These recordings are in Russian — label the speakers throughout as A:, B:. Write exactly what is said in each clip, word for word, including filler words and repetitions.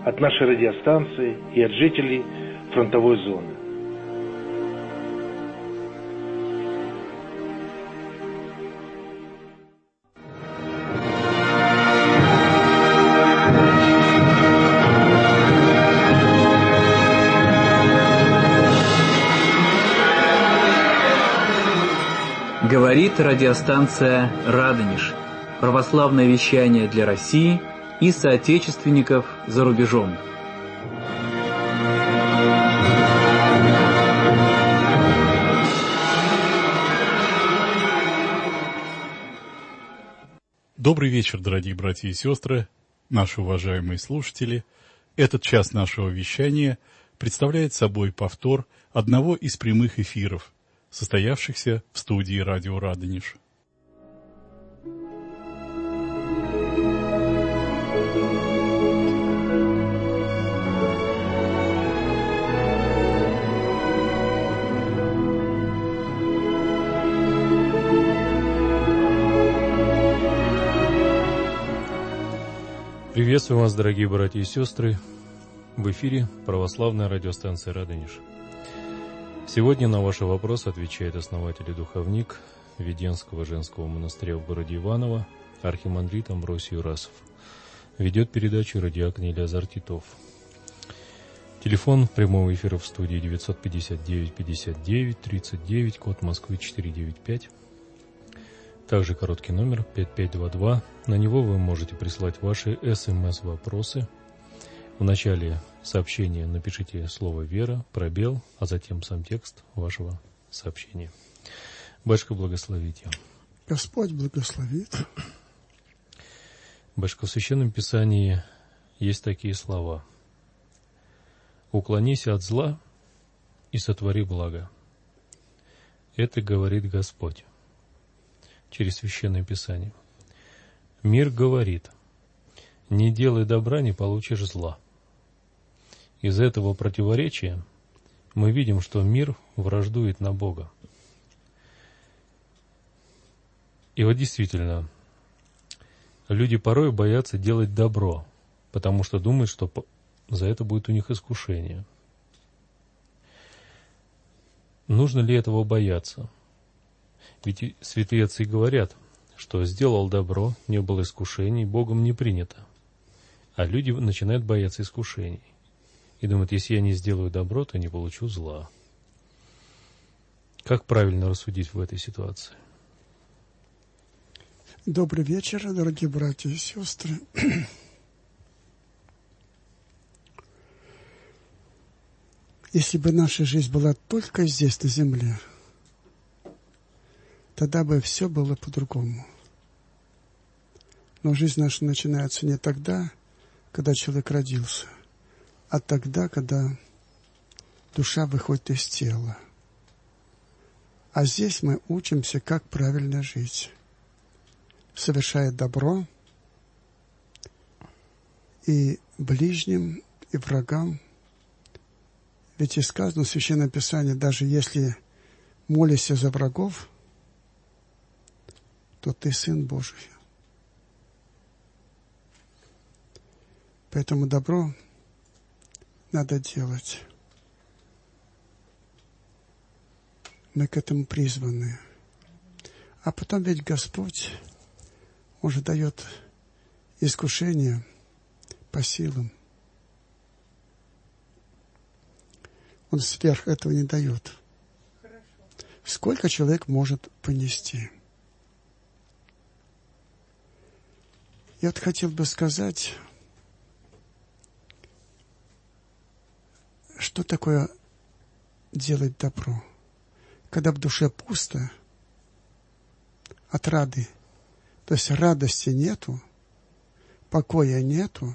A: от нашей радиостанции и от жителей фронтовой зоны.
B: Говорит радиостанция «Радонеж». Православное вещание для России и соотечественников за рубежом.
C: Добрый вечер, дорогие братья и сестры, наши уважаемые слушатели. Этот час нашего вещания представляет собой повтор одного из прямых эфиров, состоявшихся в студии радио «Радонеж».
D: Приветствую вас, дорогие братья и сестры. В эфире православная радиостанция «Радонеж». Сегодня на ваши вопросы отвечает основатель и духовник Веденского женского монастыря в городе Иваново, архимандрит Амвросий Юрасов. Ведет передачу радиакон Елеазар Титов. Телефон прямого эфира в студии девятьсот пятьдесят девять пятьдесят девять тридцать девять, код Москвы четыреста девяносто пять. Также короткий номер пять пять два два. На него вы можете прислать ваши смс-вопросы. В начале сообщения напишите слово «Вера», пробел, а затем сам текст вашего сообщения. Батюшка, благословите.
E: Господь благословит.
D: Батюшка, в Священном Писании есть такие слова: «Уклонись от зла и сотвори благо». Это говорит Господь через Священное Писание. Мир говорит: не делай добра, не получишь зла. Из этого противоречия мы видим, что мир враждует на Бога. И вот действительно, люди порой боятся делать добро, потому что думают, что за это будет у них искушение. Нужно ли этого бояться? Ведь святые отцы говорят, что сделал добро, не было искушений, Богом не принято. А люди начинают бояться искушений. И думают, если я не сделаю добро, то не получу зла. Как правильно рассудить в этой ситуации?
E: Добрый вечер, дорогие братья и сестры. Если бы наша жизнь была только здесь, на земле, тогда бы все было по-другому. Но жизнь наша начинается не тогда, когда человек родился, а тогда, когда душа выходит из тела. А здесь мы учимся, как правильно жить, совершая добро и ближним, и врагам. Ведь и сказано в Священном Писании, даже если молишься за врагов, то ты Сын Божий. Поэтому добро надо делать. Мы к этому призваны. А потом ведь Господь, Он же дает искушение по силам. Он сверх этого не дает. Хорошо. Сколько человек может понести? Я вот хотел бы сказать, что такое делать добро. Когда в душе пусто, отрады, то есть радости нету, покоя нету.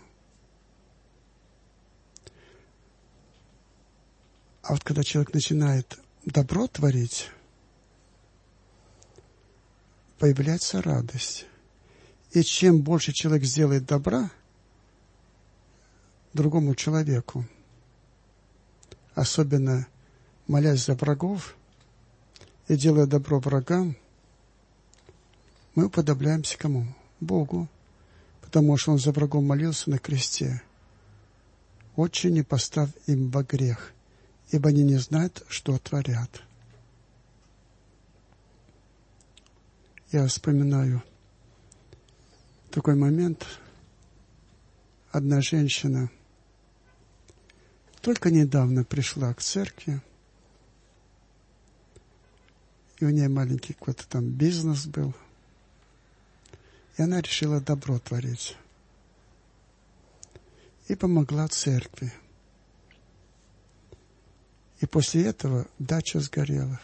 E: А вот когда человек начинает добро творить, появляется радость. И чем больше человек сделает добра другому человеку, особенно молясь за врагов и делая добро врагам, мы уподобляемся кому? Богу, потому что Он за врагом молился на кресте. «Отче, не поставь им во грех, ибо они не знают, что творят». Я вспоминаю такой момент. Одна женщина только недавно пришла к церкви, и у нее маленький какой-то там бизнес был, и она решила добро творить. И помогла церкви. И после этого дача сгорела.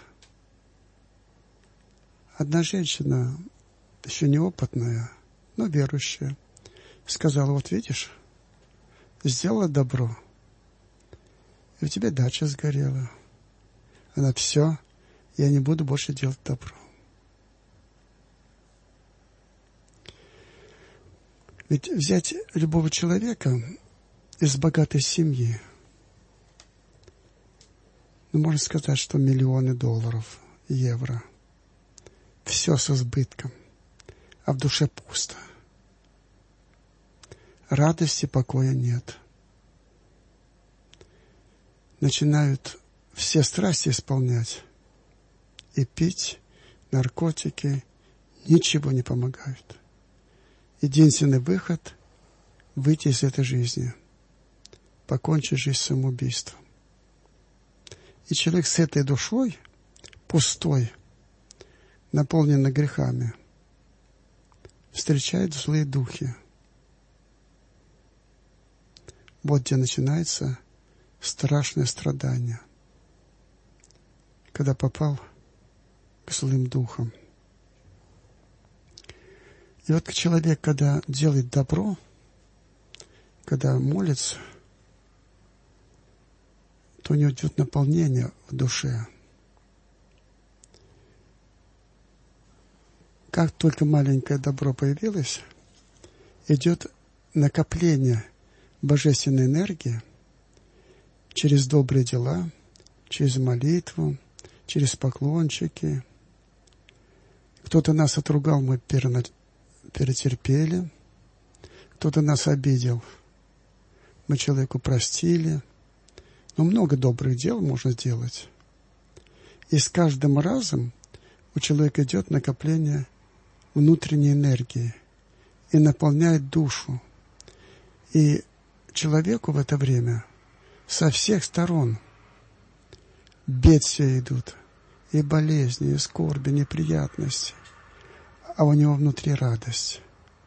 E: Одна женщина, еще неопытная, но верующая, сказала: вот видишь, сделала добро, и у тебя дача сгорела. Она: все, я не буду больше делать добро. Ведь взять любого человека из богатой семьи, ну, можно сказать, что миллионы долларов, евро, все с избытком, а в душе пусто. Радости, покоя нет. Начинают все страсти исполнять, и пить, наркотики, ничего не помогают. Единственный выход — выйти из этой жизни, покончить жизнь самоубийством. И человек с этой душой, пустой, наполненной грехами, встречает злые духи. Вот где начинается страшное страдание, когда попал к злым духам. И вот человек, когда делает добро, когда молится, то у него идет наполнение в душе. Как только маленькое добро появилось, идет накопление божественной энергии через добрые дела, через молитву, через поклончики. Кто-то нас отругал, мы перетерпели. Кто-то нас обидел, мы человеку простили. Но много добрых дел можно сделать. И с каждым разом у человека идет накопление внутренней энергии и наполняет душу. И человеку в это время со всех сторон бедствия идут, и болезни, и скорби, неприятности, а у него внутри радость.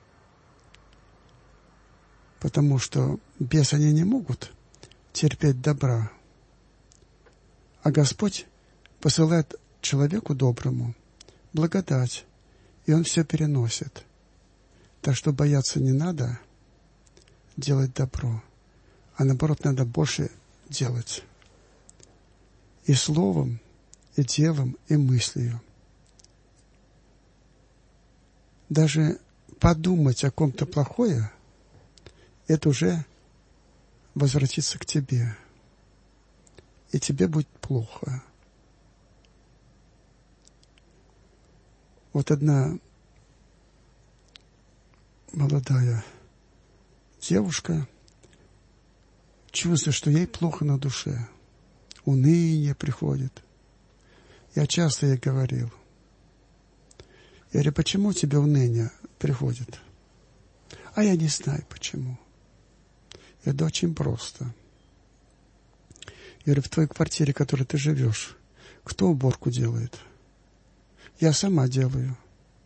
E: Потому что бесы они не могут терпеть добра, а Господь посылает человеку доброму благодать, и он все переносит. Так что бояться не надо делать добро, а наоборот надо больше делать. И словом, и делом, и мыслью. Даже подумать о ком-то плохое, это уже возвратится к тебе. И тебе будет плохо. Вот одна молодая девушка чувствует, что ей плохо на душе. Уныние приходит. Я часто ей говорил. Я говорю: почему тебе уныние приходит? А я не знаю, почему. Я говорю: да очень просто. Я говорю: в твоей квартире, в которой ты живешь, кто уборку делает? Я сама делаю.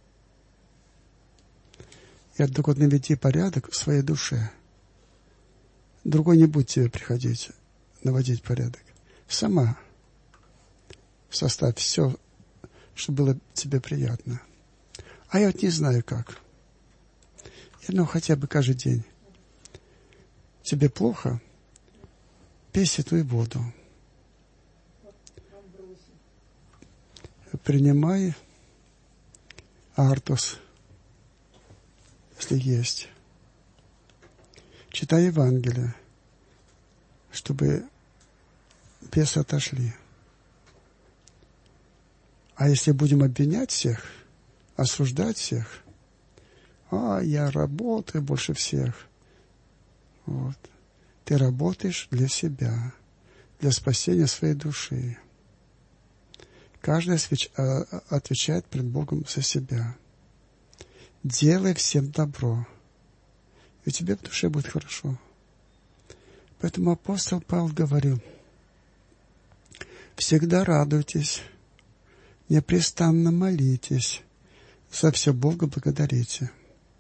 E: Я говорю: так вот наведи порядок в своей душе. Другой не будет тебе приходить, наводить порядок. Сама составь все, чтобы было тебе приятно. А я вот не знаю как. Я, ну, хотя бы каждый день. Тебе плохо? Пей святую воду. Принимай артус, если есть. Читай Евангелие, чтобы бесы отошли. А если будем обвинять всех, осуждать всех, а я работаю больше всех, вот, Ты работаешь для себя, для спасения своей души. Каждый отвечает пред Богом за себя. Делай всем добро, и тебе в душе будет хорошо. Поэтому апостол Павел говорил: всегда радуйтесь, непрестанно молитесь, за все Бога благодарите.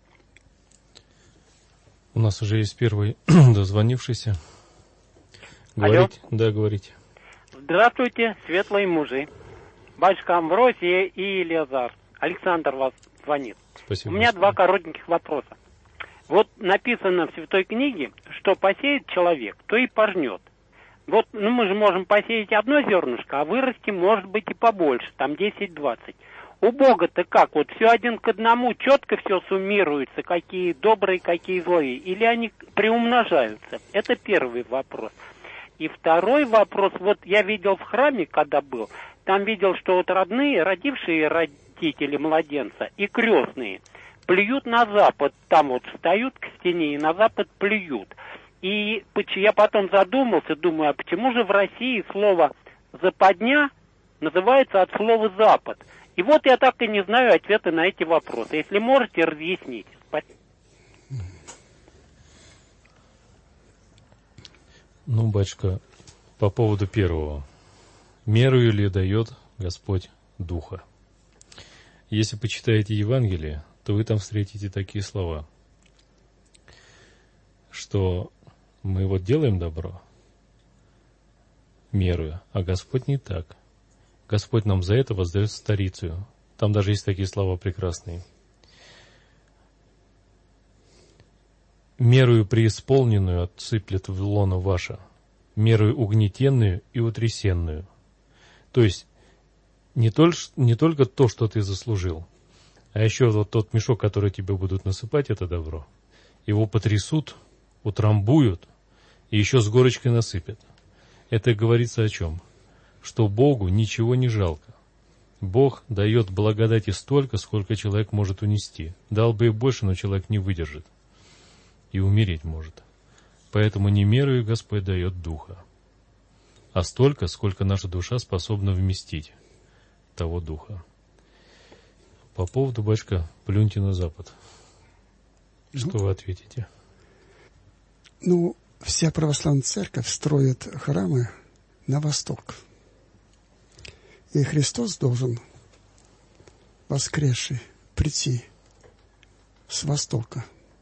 D: У нас уже есть первый дозвонившийся. Говорите?
F: Алло.
D: Да, говорите.
F: Здравствуйте, светлые мужи. Батюшка Амвросий и Елизар. Александр вас звонит.
D: Спасибо.
F: У меня два коротеньких вопроса. Вот написано в Святой книге, что посеет человек, то и пожнет. Вот, ну мы же можем посеять одно зернышко, а вырасти может быть и побольше, там десять-двадцать. У Бога-то как? Вот все один к одному, четко все суммируется, какие добрые, какие злые, или они приумножаются? Это первый вопрос. И второй вопрос, вот я видел в храме, когда был, там видел, что вот родные, родившие родители младенца и крестные плюют на запад, там вот встают к стене и на запад плюют. И я потом задумался, думаю, а почему же в России слово «западня» называется от слова «запад»? И вот я так и не знаю ответа на эти вопросы. Если можете, разъясните. Спасибо.
D: Ну, батюшка, по поводу первого. Мерою ли дает Господь Духа? Если почитаете Евангелие, то вы там встретите такие слова, что мы вот делаем добро мерою, а Господь не так. Господь нам за это воздает старицию. Там даже есть такие слова прекрасные. Мерою преисполненную отсыплет в лоно ваше, мерою угнетенную и утрясенную. То есть не только, не только то, что ты заслужил, а еще вот тот мешок, который тебе будут насыпать, это добро. Его потрясут, утрамбуют и еще с горочкой насыпят. Это говорится о чем? Что Богу ничего не жалко. Бог дает благодати столько, сколько человек может унести. Дал бы и больше, но человек не выдержит. И умереть может. Поэтому не мерою Господь дает Духа, а столько, сколько наша душа способна вместить того Духа. По поводу, батюшка, плюньте на Запад. Что ну, вы ответите?
E: Ну, вся православная церковь строит храмы на восток. И Христос должен, воскресший, прийти с востока.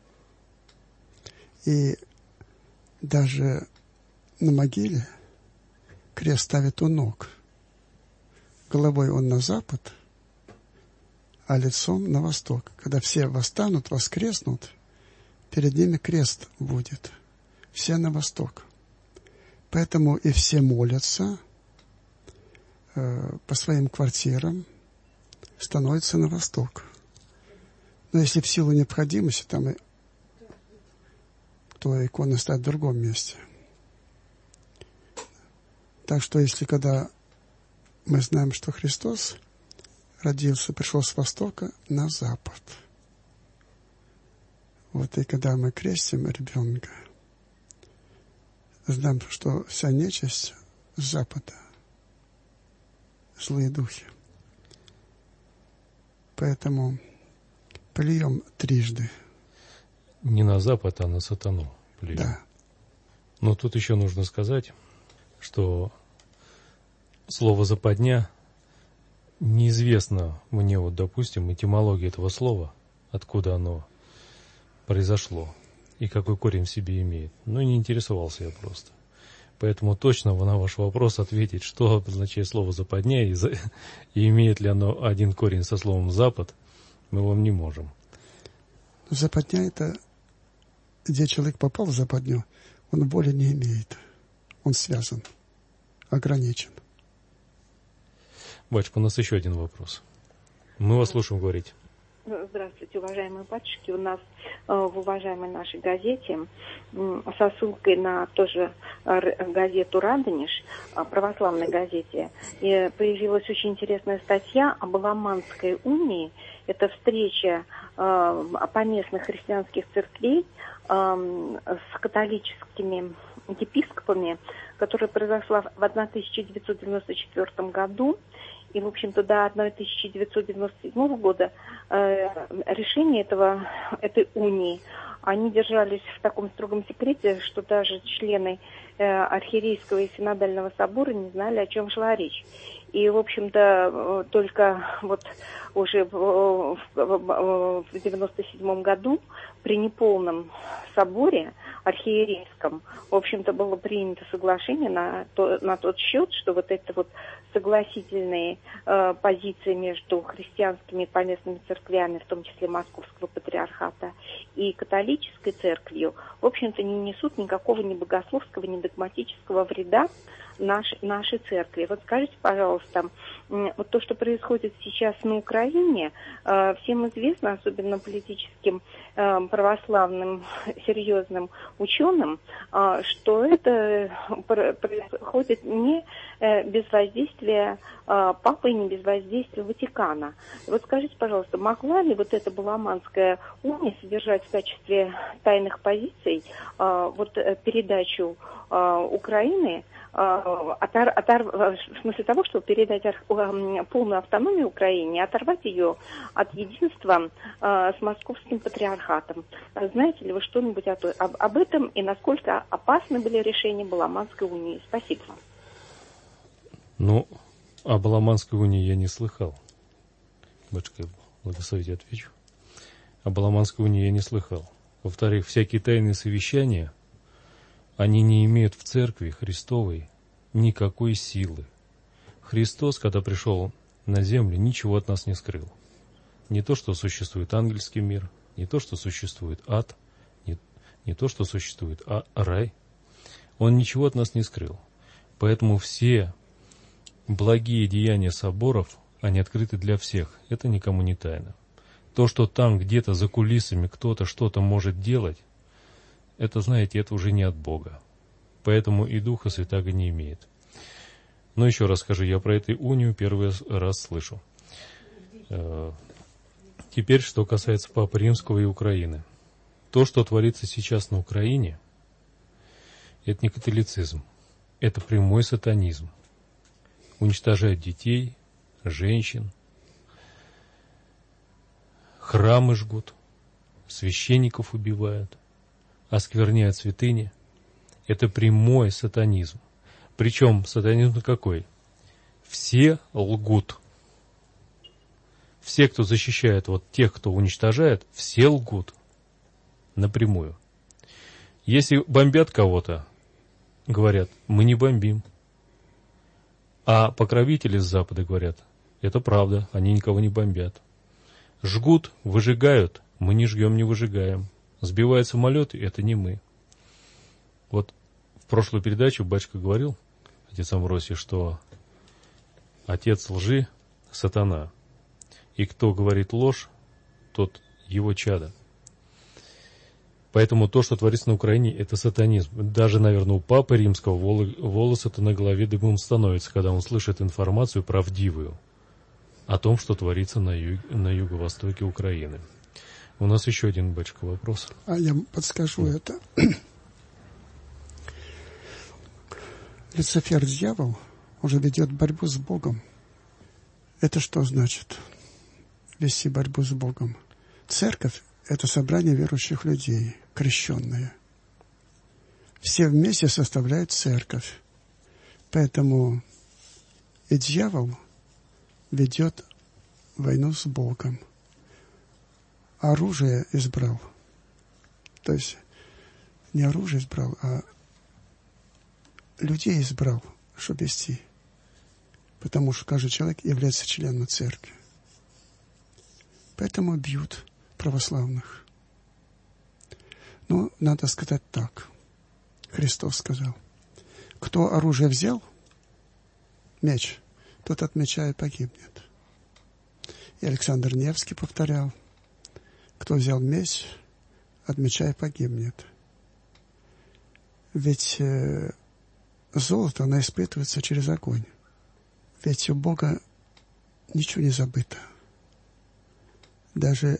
E: И даже на могиле крест ставит у ног. Головой он на запад, а лицом на восток. Когда все восстанут, воскреснут, перед ними крест будет. Все на восток. Поэтому и все молятся э, по своим квартирам, становятся на восток. Но если в силу необходимости, там и то икона стоит в другом месте. Так что если когда мы знаем, что Христос родился, пришел с востока на запад. Вот и когда мы крестим ребенка, знаем, что вся нечисть с запада, злые духи. Поэтому плюем трижды.
D: Не на запад, а на сатану плюем.
E: Да.
D: Но тут еще нужно сказать, что слово «западня» неизвестно мне, вот, допустим, этимология этого слова, откуда оно произошло и какой корень в себе имеет. Ну, не интересовался я просто. Поэтому точно на ваш вопрос ответить, что означает слово «западня» и, за... и имеет ли оно один корень со словом «запад», мы вам не можем.
E: Западня — это где человек попал в западню, он воли не имеет. Он связан, ограничен.
D: Батюшка, у нас еще один вопрос. Мы вас слушаем говорить.
G: Здравствуйте, уважаемые батюшки. У нас э, в уважаемой нашей газете э, со ссылкой на тоже э, газету «Радонеж», э, православной газете, э, появилась очень интересная статья об Аламанской унии. Это встреча э, поместных христианских церквей э, с католическими епископами, которая произошла в тысяча девятьсот девяносто четвёртом году. И, в общем-то, до тысяча девятьсот девяносто седьмого года э, решение этого, этой унии, они держались в таком строгом секрете, что даже члены э, архиерейского и синодального собора не знали, о чем шла речь. И, в общем-то, только вот уже в девяносто седьмом году при неполном соборе архиерейском, в общем-то, было принято соглашение на, то, на тот счет, что вот это вот согласительные э, позиции между христианскими и поместными церквями, в том числе Московского патриархата, и католической церковью, в общем-то, не несут никакого ни богословского, ни догматического вреда нашей, нашей церкви. Вот скажите, пожалуйста, вот то, что происходит сейчас на Украине, э, всем известно, особенно политическим э, православным серьезным ученым, э, что это происходит не э, без воздействия э, Папы и не без воздействия Ватикана. Вот скажите, пожалуйста, могла ли вот эта Баламанская уния содержать в качестве тайных позиций э, вот э, передачу э, Украины, Отор, отор, в смысле того, чтобы передать полную автономию Украине, оторвать ее от единства э, с Московским патриархатом. Знаете ли вы что-нибудь о, об, об этом и насколько опасны были решения Баламанской унии? Спасибо.
D: Ну, о Баламанской унии я не слыхал. Батюшка, благословите, отвечу. О Баламанской унии я не слыхал. Во-вторых, всякие тайные совещания, они не имеют в церкви Христовой никакой силы. Христос, когда пришел на землю, ничего от нас не скрыл. Не то, что существует ангельский мир, не то, что существует ад, не, не то, что существует а, рай. Он ничего от нас не скрыл. Поэтому все благие деяния соборов, они открыты для всех. Это никому не тайна. То, что там где-то за кулисами кто-то что-то может делать, это, знаете, это уже не от Бога. Поэтому и Духа Святаго не имеет. Но еще раз скажу, я про эту унию первый раз слышу. Теперь, что касается Папы Римского и Украины. То, что творится сейчас на Украине, это не католицизм. Это прямой сатанизм. Уничтожают детей, женщин, храмы жгут, священников убивают, оскверняют святыни. Это прямой сатанизм. Причем сатанизм какой? Все лгут. Все, кто защищает вот тех, кто уничтожает, все лгут. Напрямую. Если бомбят кого-то, говорят, мы не бомбим. А покровители с Запада говорят, это правда, они никого не бомбят. Жгут, выжигают, мы не жгем, не выжигаем. Сбивают самолеты, это не мы. Вот в прошлую передачу батюшка говорил, отец Амвросий, что отец лжи — сатана. И кто говорит ложь, тот его чадо. Поэтому то, что творится на Украине, это сатанизм. Даже, наверное, у Папы Римского волосы-то на голове дыбом становятся, когда он слышит информацию правдивую о том, что творится на, ю... на юго-востоке Украины. У нас еще один, батюшка, вопрос.
E: А я подскажу да. это. Люцифер, дьявол, уже ведет борьбу с Богом. Это что значит? Вести борьбу с Богом. Церковь — это собрание верующих людей, крещенные. Все вместе составляют церковь. Поэтому и дьявол ведет войну с Богом. Оружие избрал. То есть не оружие избрал, а людей избрал, чтобы вести. Потому что каждый человек является членом церкви. Поэтому бьют православных. Ну, надо сказать так. Христос сказал, кто оружие взял, меч, тот от меча и погибнет. И Александр Невский повторял, кто взял меч, от меча и погибнет. Ведь э, золото, оно испытывается через огонь. Ведь у Бога ничего не забыто. Даже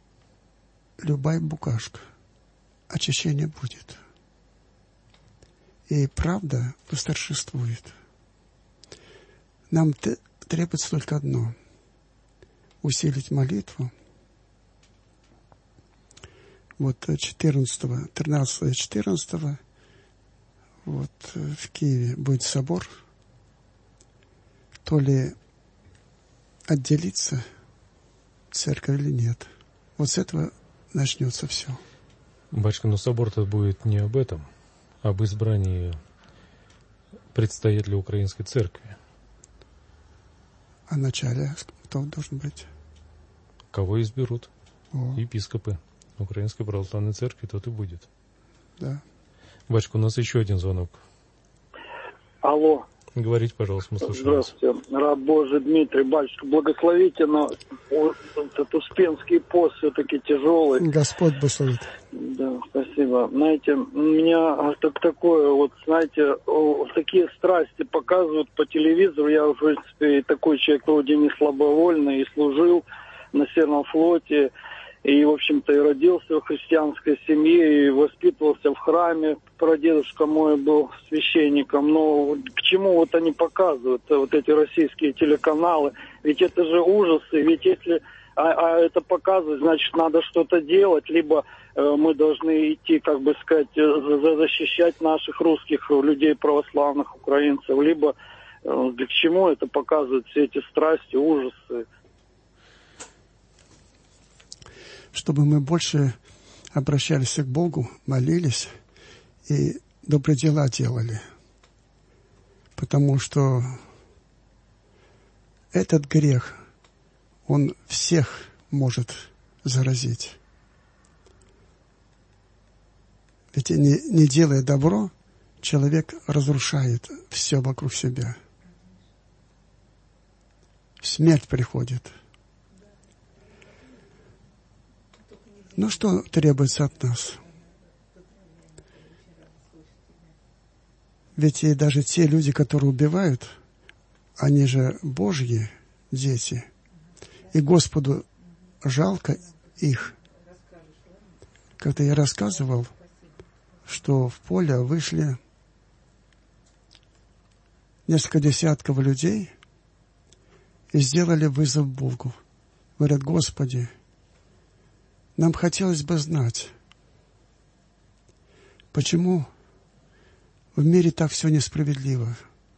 E: любая букашка, очищение будет. и правда восторжествует. Нам требуется только одно — усилить молитву. Вот четырнадцатого, тринадцатого и четырнадцатого вот в Киеве будет собор. То ли отделиться церковь или нет. Вот с этого начнется все.
D: Батюшка, но собор-то будет не об этом, а об избрании представителя Украинской церкви.
E: А вначале кто должен быть?
D: Кого изберут?
E: О.
D: Епископы Украинской Православной Церкви, тот и будет.
E: Да.
D: Батюшка, у нас еще один звонок.
H: Алло.
D: Говорите, пожалуйста, мы слушаем вас.
H: Здравствуйте. Раб Божий Дмитрий. Батюшка, благословите, но этот Успенский пост все-таки тяжелый.
E: Господь благословит.
H: Да, спасибо. Знаете, у меня так, такое, вот, знаете, такие страсти показывают по телевизору. Я, в принципе, такой человек вроде не слабовольный, и служил на Северном флоте. И, в общем-то, и родился в христианской семье, и воспитывался в храме. Прадедушка мой был священником. Но к чему вот они показывают, вот эти российские телеканалы? Ведь это же ужасы. Ведь если а, а это показывать, значит, надо что-то делать. Либо э, мы должны идти, как бы сказать, за, защищать наших русских людей, православных украинцев. Либо э, для чему это показывают, все эти страсти, ужасы?
E: Чтобы мы больше обращались к Богу, молились и добрые дела делали. Потому что этот грех, он всех может заразить. Ведь не, не делая добро, человек разрушает все вокруг себя. Смерть приходит. Ну, что требуется от нас? Ведь и даже те люди, которые убивают, они же Божьи дети. И Господу жалко их. Как-то я рассказывал, что в поле вышли несколько десятков людей и сделали вызов Богу. Говорят: Господи, нам хотелось бы знать, почему в мире так все несправедливо.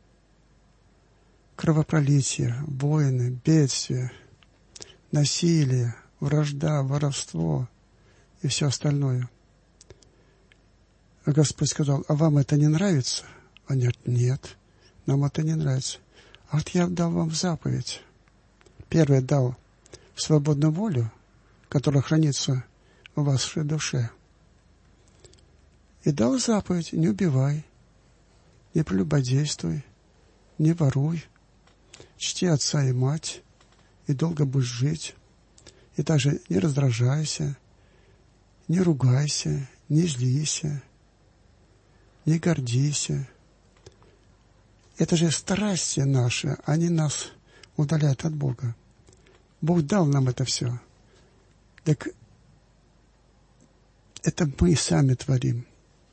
E: Кровопролитие, войны, бедствия, насилие, вражда, воровство и все остальное. А Господь сказал: а вам это не нравится? Они говорят: нет, нам это не нравится. А вот я дал вам заповедь. Первый дал свободную волю, которая хранится в вашей душе. И дал заповедь: не убивай, не прелюбодействуй, не воруй, чти отца и мать, и долго будешь жить. И также не раздражайся, не ругайся, не злися, не гордися. Это же страсти наши, они нас удаляют от Бога. Бог дал нам это все. Так это мы сами творим.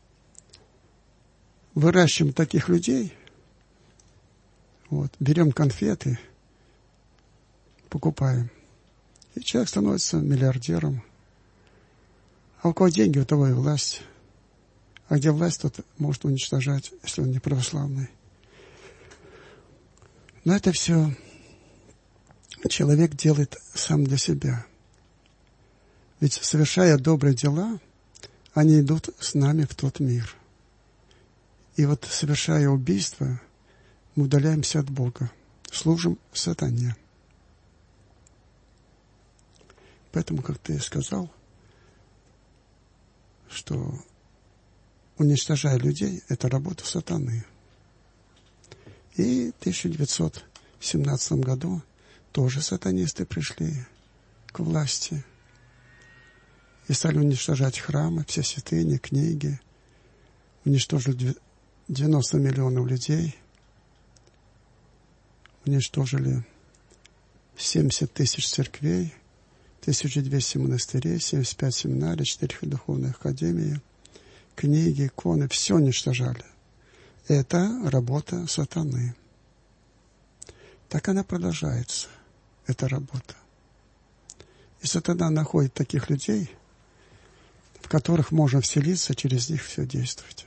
E: Выращиваем таких людей, вот, берем конфеты, покупаем. И человек становится миллиардером. А у кого деньги, у того и власть. А где власть, тот может уничтожать, если он не православный. Но это все человек делает сам для себя. Ведь, совершая добрые дела, они идут с нами в тот мир. И вот, совершая убийство, мы удаляемся от Бога, служим сатане. Поэтому, как ты сказал, что уничтожая людей, это работа сатаны. И в тысяча девятьсот семнадцатом году тоже сатанисты пришли к власти и стали уничтожать храмы, все святыни, книги, уничтожили девяносто миллионов людей, уничтожили семьдесят тысяч церквей, тысяча двести монастырей, семьдесят пять семинарий, четыре духовных академии, книги, иконы, все уничтожали. Это работа сатаны. Так она продолжается, эта работа. И сатана находит таких людей, в которых можно вселиться, через них все действовать.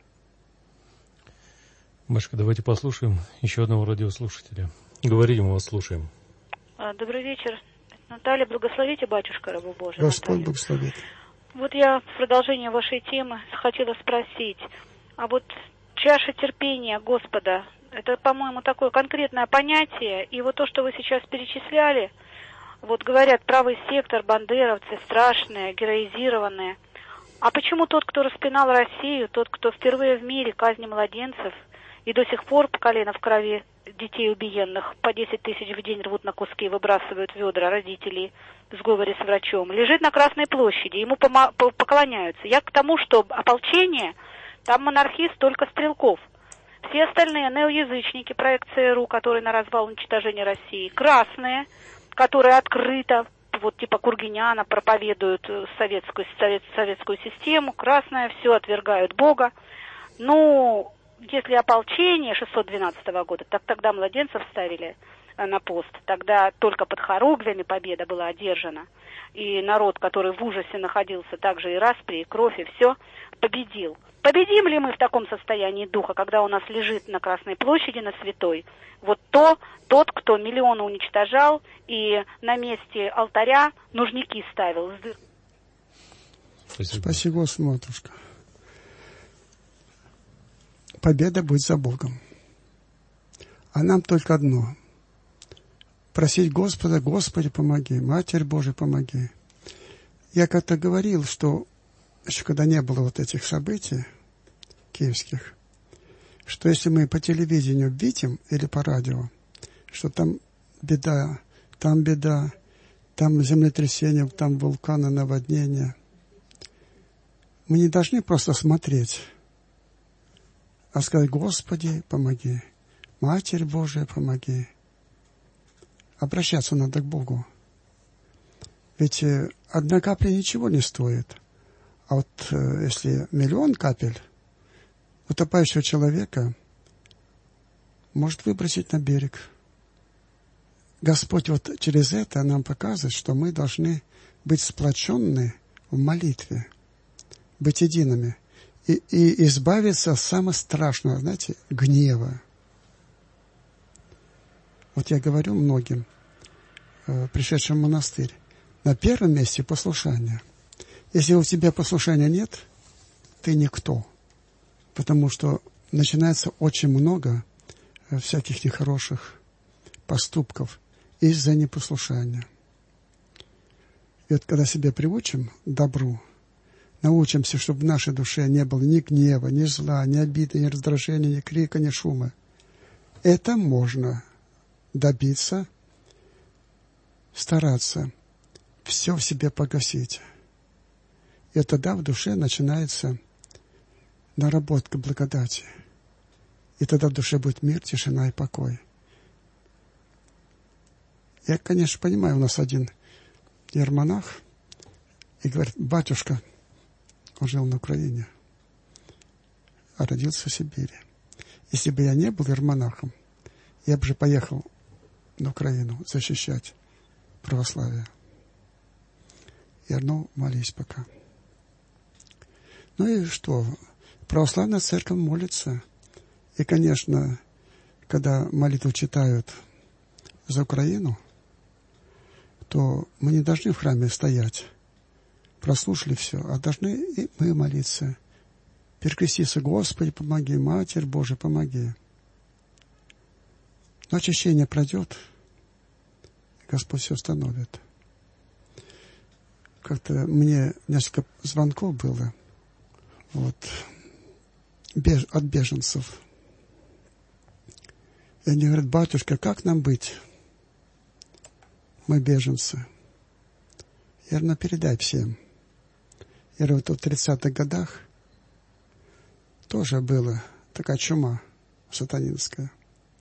D: Машка, давайте послушаем еще одного радиослушателя. Говорите, мы вас слушаем.
I: Добрый вечер. Наталья, благословите, батюшка, рабу Божию.
E: Господь благословит.
I: Вот я в продолжение вашей темы хотела спросить, а вот чаша терпения Господа, это, по-моему, такое конкретное понятие, и вот то, что вы сейчас перечисляли, вот говорят, правый сектор, бандеровцы, страшные, героизированные. А почему тот, кто распинал Россию, тот, кто впервые в мире казни младенцев, и до сих пор по колено в крови детей убиенных, по десять тысяч в день рвут на куски, выбрасывают в ведра родителей в сговоре с врачом, лежит на Красной площади, ему пома- поклоняются. Я к тому, что ополчение, там монархист только Стрелков. Все остальные неоязычники, проект ЦРУ, который на развал уничтожения России, красные, которые открыто, вот типа Кургиняна, проповедуют советскую, совет, советскую систему, красное, все отвергают Бога. Ну, если ополчение шестьсот двенадцатого года, так тогда младенцев ставили на пост, тогда только под хоругвями победа была одержана, и народ, который в ужасе находился, также и распри, и кровь, и все, победил. Победим ли мы в таком состоянии духа, когда у нас лежит на Красной площади, на Святой, вот то, тот, кто миллионы уничтожал и на месте алтаря нужники ставил?
E: Спасибо, Спасибо Господи, матушка. Победа будет за Богом. А нам только одно. Просить Господа, Господи, помоги, Матерь Божия, помоги. Я как-то говорил, что еще когда не было вот этих событий киевских, что если мы по телевидению видим или по радио, что там беда, там беда, там землетрясение, там вулканы, наводнения, мы не должны просто смотреть, а сказать: Господи, помоги, Матерь Божия, помоги. Обращаться надо к Богу. Ведь одна капля ничего не стоит. А вот если миллион капель, утопающего человека может выбросить на берег. Господь вот через это нам показывает, что мы должны быть сплоченны в молитве, быть едиными и, и избавиться от самого страшного, знаете, гнева. Вот я говорю многим, э, пришедшим в монастырь, на первом месте послушание. Если у тебя послушания нет, ты никто. Потому что начинается очень много всяких нехороших поступков из-за непослушания. И вот когда себя приучим к добру, научимся, чтобы в нашей душе не было ни гнева, ни зла, ни обиды, ни раздражения, ни крика, ни шума, это можно добиться, стараться все в себе погасить. И тогда в душе начинается наработка благодати. И тогда в душе будет мир, тишина и покой. Я, конечно, понимаю, у нас один иеромонах, и говорит: батюшка, он жил на Украине, а родился в Сибири. Если бы я не был иеромонахом, я бы же поехал на Украину защищать православие. Я, ну, молись пока. Ну и что? Православная церковь молится. И, конечно, когда молитву читают за Украину, то мы не должны в храме стоять, прослушали все, а должны и мы молиться, перекреститься: Господи, помоги, Матерь Божия, помоги. Но очищение пройдет, Господь все установит. Как-то мне несколько звонков было вот, беж, от беженцев. И они говорят: батюшка, как нам быть? Мы беженцы. Я говорю: ну передай всем. Я говорю: вот в тридцатых годах тоже была такая чума сатанинская.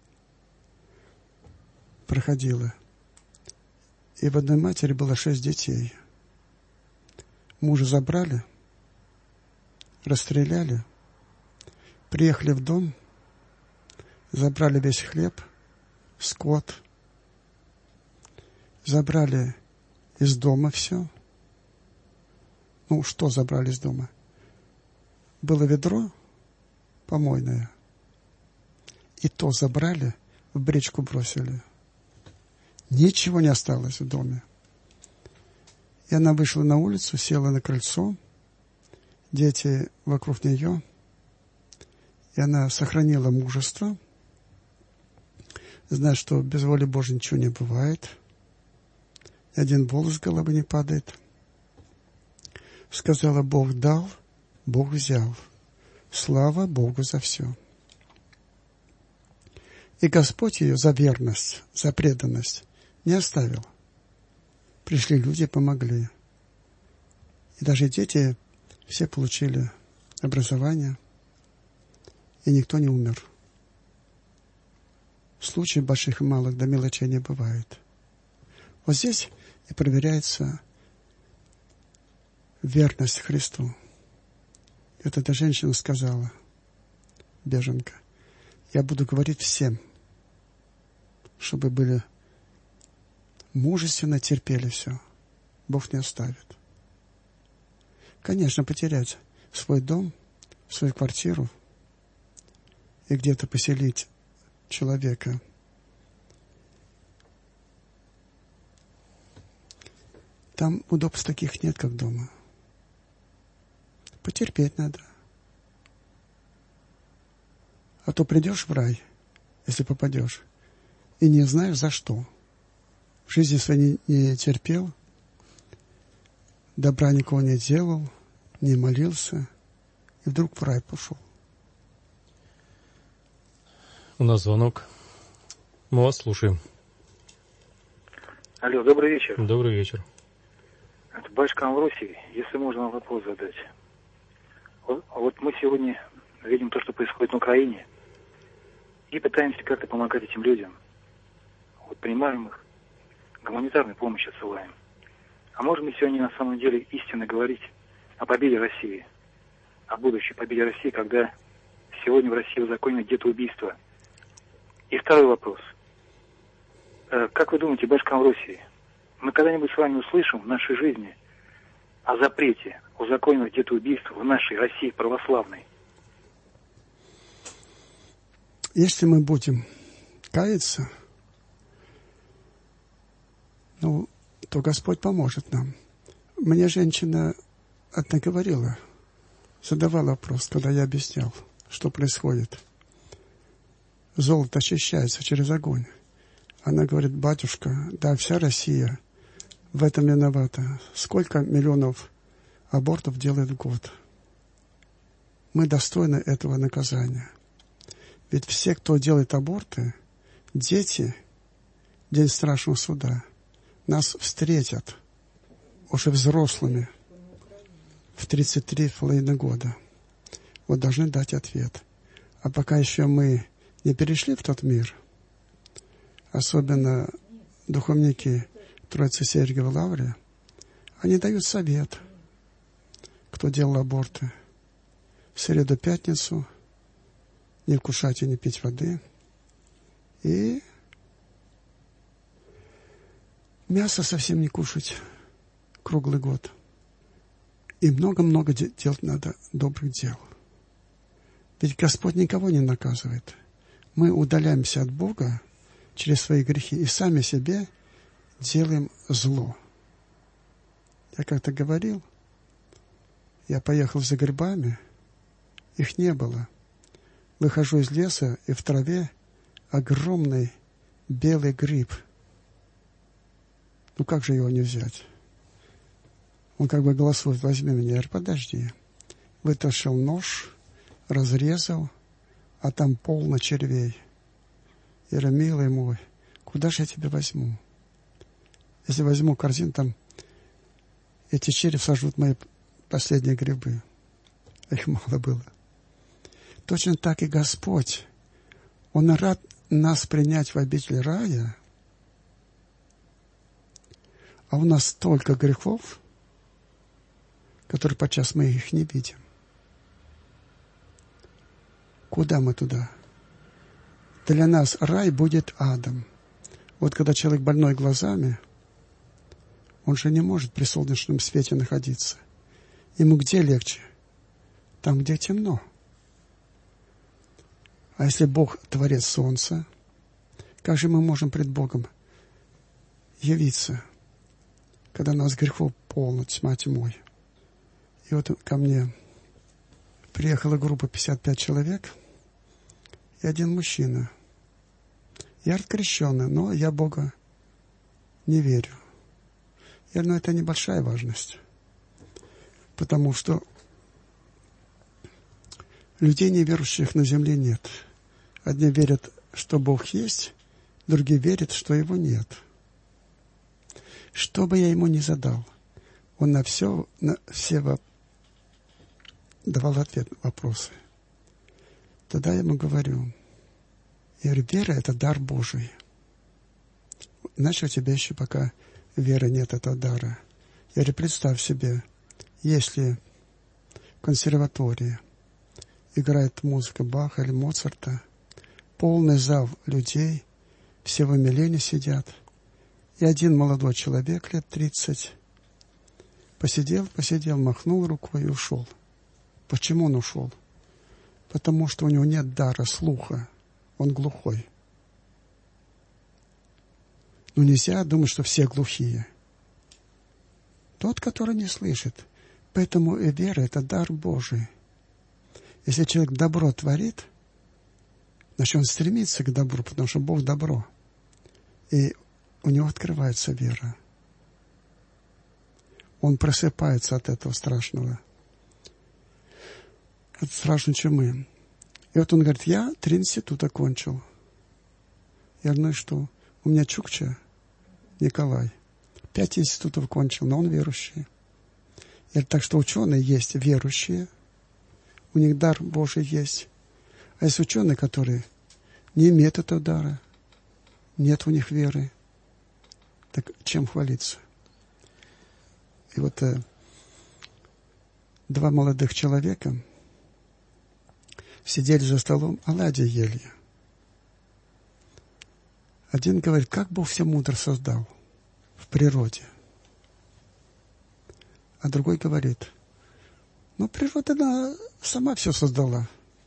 E: Проходила. И в одной матери было шесть детей. Мужа забрали, расстреляли, приехали в дом, Забрали весь хлеб, скот. Забрали из дома все. Ну, что забрали из дома? Было ведро помойное. И то забрали, в бричку бросили. Ничего не осталось в доме. И она вышла на улицу, села на крыльцо. Дети вокруг нее. И она сохранила мужество. Знает, что без воли Божьей ничего не бывает. Ни один волос с головы не падает. Сказала: Бог дал, Бог взял. Слава Богу за все. И Господь ее за верность, за преданность не оставил. Пришли люди, помогли. И даже дети все получили образование. И никто не умер. Случаев больших и малых до мелочей не бывает. Вот здесь и проверяется верность Христу. И вот эта женщина сказала, беженка: я буду говорить всем, чтобы были мужественно, терпели все. Бог не оставит. Конечно, потерять свой дом, свою квартиру и где-то поселить человека. Там удобств таких нет, как дома. Потерпеть надо. А то придешь в рай, если попадешь, и не знаешь за что. В жизни своей не, не терпел, добра никого не делал, не молился, и вдруг в рай пошел.
D: У нас звонок. Мы вас слушаем.
J: Алло, добрый вечер.
D: Добрый вечер.
J: Это Батюшка Амвросий. Если можно вопрос задать. Вот, вот мы сегодня видим то, что происходит на Украине, и пытаемся как-то помогать этим людям. Вот принимаем их, гуманитарную помощь отсылаем. А можем мы сегодня на самом деле истинно говорить о победе России, о будущей победе России, когда сегодня в России узаконено где-то убийство. И второй вопрос. Как вы думаете, Батюшка Амвросий, мы когда-нибудь с вами услышим в нашей жизни о запрете узаконенных где-то убийств в нашей России православной?
E: Если мы будем каяться, ну, то Господь поможет нам. Мне женщина одна говорила, задавала вопрос, когда я объяснял, что происходит. Золото очищается через огонь. Она говорит: батюшка, да, вся Россия в этом виновата. Сколько миллионов абортов делает в год? Мы достойны этого наказания. Ведь все, кто делает аборты, дети, день страшного суда, нас встретят уже взрослыми в тридцать три с половиной года. Вот должны дать ответ. А пока еще мы не перешли в тот мир, особенно духовники Троицы Сергиевой Лавры, они дают совет, кто делал аборты. В среду, пятницу не вкушать и не пить воды. И мясо совсем не кушать круглый год. И много-много делать надо добрых дел. Ведь Господь никого не наказывает. Мы удаляемся от Бога через свои грехи и сами себе делаем зло. Я как-то говорил, я поехал за грибами, их не было. Выхожу из леса, и в траве огромный белый гриб. Ну как же его не взять? Он как бы голосует: возьми меня. Я говорю: подожди. Вытащил нож, разрезал, а там полно червей. Я говорю: милый мой, куда же я тебя возьму? Если возьму корзину, там эти черви сожрут мои последние грибы. Их мало было. Точно так и Господь. Он рад нас принять в обитель рая, а у нас столько грехов, которые подчас мы их не видим. Куда мы туда? Для нас рай будет адом. Вот когда человек больной глазами, он же не может при солнечном свете находиться. Ему где легче? Там, где темно. А если Бог творец солнца, как же мы можем пред Богом явиться, когда нас грехов полна тьма тьмой? И вот ко мне приехала группа пятьдесят пять человек и один мужчина. Я открещенный, но я Бога не верю. Я говорю, ну это небольшая важность, потому что людей неверующих на земле нет. Одни верят, что Бог есть, другие верят, что Его нет. Что бы я ему ни задал, он на все, на все воп... давал ответ на вопросы. Тогда я ему говорю, я говорю, вера – это дар Божий. Иначе у тебя еще пока веры нет, этого дара. Я говорю, представь себе, если в консерватории играет музыка Баха или Моцарта, полный зал людей, все в умилении сидят, и один молодой человек, лет тридцать, посидел, посидел, махнул рукой и ушел. Почему он ушел? Потому что у него нет дара слуха, он глухой. Но нельзя думать, что все глухие. Тот, который не слышит. Поэтому и вера – это дар Божий. Если человек добро творит, значит, он стремится к добру, потому что Бог добро. И у него открывается вера. Он просыпается от этого страшного, от страшной чумы. И вот он говорит, я три института окончил. Я говорю, ну и что? У меня Чукча Николай. Пять институтов кончил, но он верующий. Я говорю, так что ученые есть верующие, у них дар Божий есть. А есть ученые, которые не имеют этого дара, нет у них веры. Так чем хвалиться? И вот э, два молодых человека сидели за столом, оладьи ели. Один говорит, как Бог все мудро создал в природе. А другой говорит, ну, природа она сама все создала.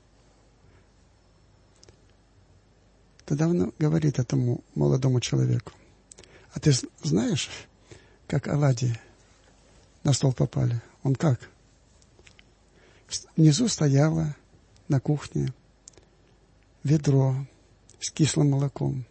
E: Тогда он говорит этому молодому человеку, а ты знаешь, как оладьи на стол попали? Он как? Внизу стояло на кухне ведро с кислым молоком.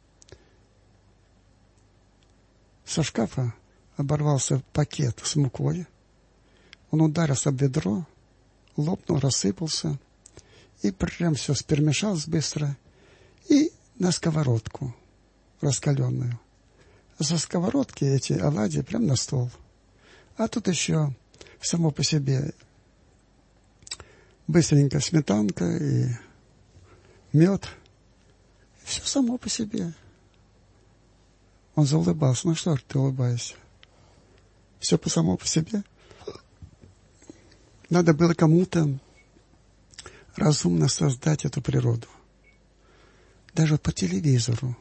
E: Со шкафа оборвался пакет с мукой. Он ударился об ведро, лопнул, рассыпался, и прям все перемешалось быстро, и на сковородку раскаленную. А со сковородки эти оладьи прям на стол. А тут еще само по себе быстренько сметанка и мед. Все само по себе. Он заулыбался. Ну что ж ты улыбаешься? Все по само по себе. Надо было кому-то разумно создать эту природу. Даже по телевизору.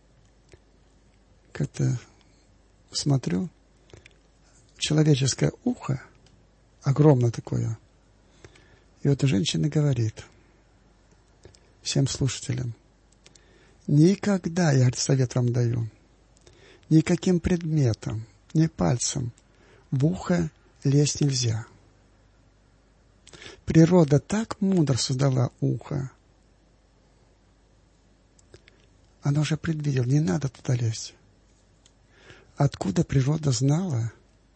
E: Как-то смотрю, человеческое ухо, огромное такое. И вот женщина говорит всем слушателям, никогда, я совет вам даю, никаким предметом, ни пальцем в ухо лезть нельзя. Природа так мудро создала ухо. Она уже предвидела, не надо туда лезть. Откуда природа знала,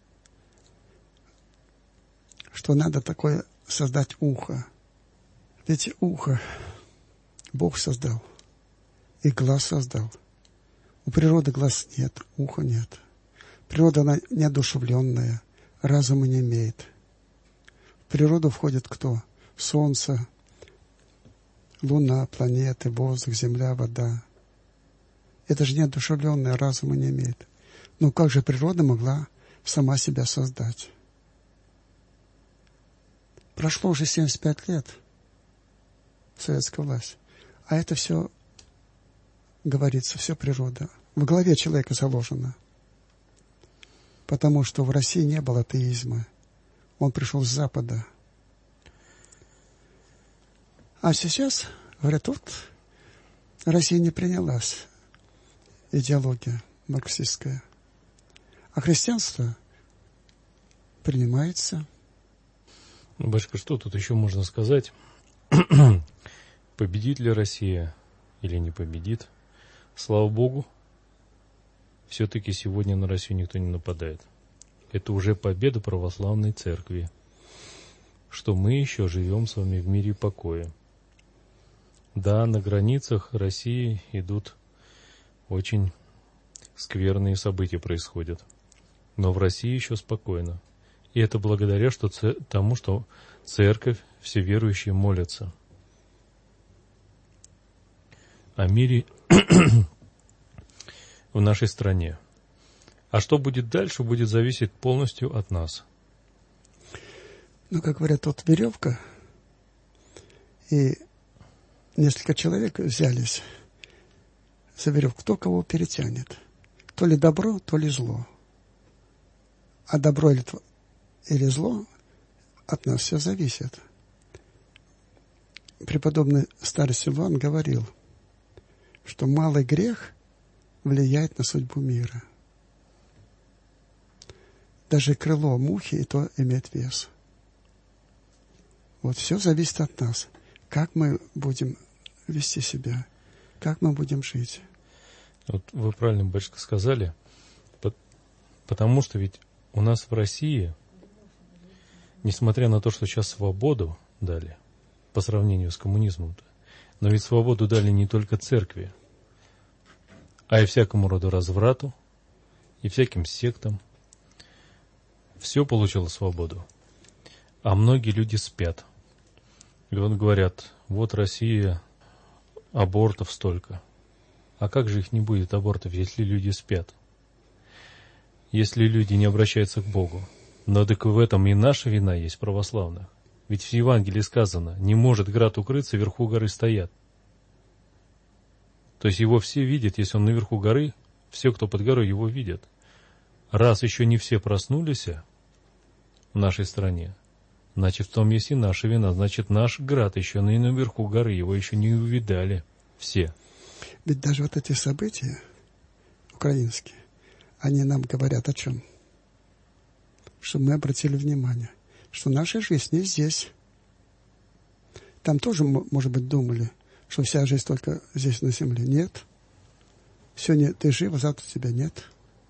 E: что надо такое создать ухо? Ведь ухо Бог создал, и глаз создал. У природы глаз нет, уха нет. Природа, она неодушевленная, разума не имеет. В природу входит кто? Солнце, луна, планеты, воздух, земля, вода. Это же неодушевленное, разума не имеет. Но как же природа могла сама себя создать? Прошло уже семьдесят пять лет советская власть, а это все говорится, вся природа в голове человека заложена. Потому что в России не было атеизма. Он пришел с Запада. А сейчас, говорят, вот Россия не принялась, идеология марксистская. А христианство принимается.
D: Батюшка, что тут еще можно сказать? Победит ли Россия или не победит? Слава Богу, все-таки сегодня на Россию никто не нападает. Это уже победа православной церкви, что мы еще живем с вами в мире и покое. Да, на границах России идут очень скверные события происходят, но в России еще спокойно. И это благодаря что ц... тому, что церковь, все верующие молятся о мире в нашей стране. А что будет дальше, будет зависеть полностью от нас.
E: Ну, как говорят, вот веревка, и несколько человек взялись за веревку. Кто кого перетянет? То ли добро, то ли зло. А добро или, или зло от нас все зависит. Преподобный старый Силуан говорил, что малый грех влияет на судьбу мира. Даже крыло мухи и то имеет вес. Вот все зависит от нас. Как мы будем вести себя, как мы будем жить.
D: Вот вы правильно, батюшка, сказали, потому что ведь у нас в России, несмотря на то, что сейчас свободу дали, по сравнению с коммунизмом-то, но ведь свободу дали не только церкви, а и всякому роду разврату, и всяким сектам. Все получило свободу. А многие люди спят. И вот говорят, вот Россия, абортов столько. А как же их не будет, абортов, если люди спят? Если люди не обращаются к Богу? Но так в этом и наша вина есть, православных. Ведь в Евангелии сказано, не может град укрыться, вверху горы стоят. То есть его все видят, если он наверху горы, все, кто под горой, его видят. Раз еще не все проснулись в нашей стране, значит, в том есть и наша вина. Значит, наш град еще на наверху горы, его еще не увидали все.
E: Ведь даже вот эти события украинские, они нам говорят о чем? Чтобы мы обратили внимание, что наша жизнь не здесь. Там тоже, может быть, думали, что вся жизнь только здесь на земле. Нет. Сегодня ты жив, а завтра тебя нет.